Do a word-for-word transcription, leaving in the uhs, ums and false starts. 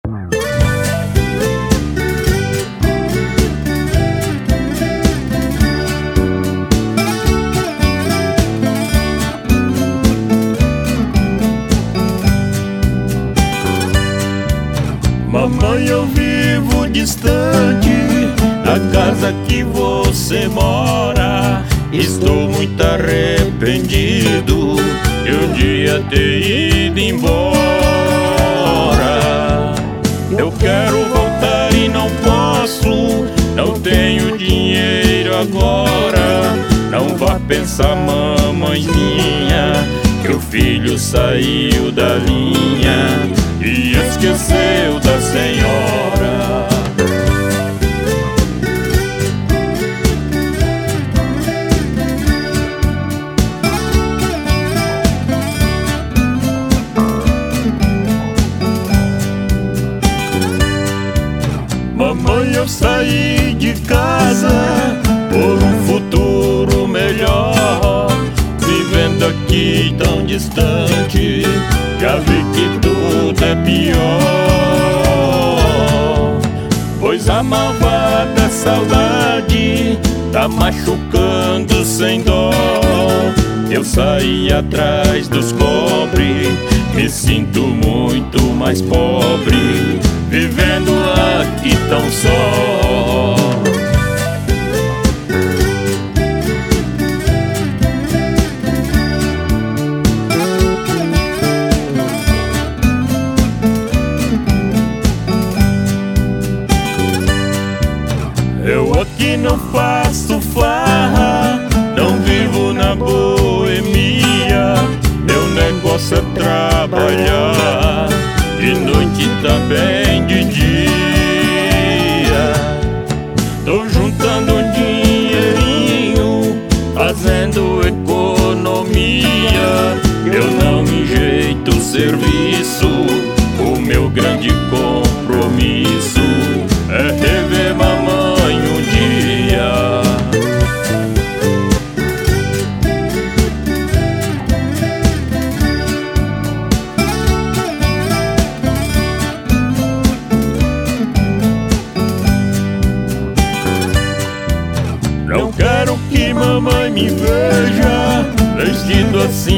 Mamãe, eu vivo distante da casa que você mora. Estou muito arrependido de um dia ter ido embora. Eu quero voltar e não posso, não tenho dinheiro agora. Não vá pensar, mamãezinha, que o filho saiu da linha e esqueceu da senhora. Mamãe, eu saí de casa por um futuro melhor. Vivendo aqui tão distante, já vi que tudo é pior. Pois a malvada saudade tá machucando sem dó. Eu saí atrás dos cobre, me sinto muito mais pobre, vivendo aqui tão só. Eu aqui não faço farra, não vivo na boemia. Meu negócio é trabalhar, de noite também de dia. Tô juntando um dinheirinho, fazendo economia. Eu não me enjeito o serviço, o meu grande compromisso é rever mamãe um dia. Não quero que mamãe me veja vestido assim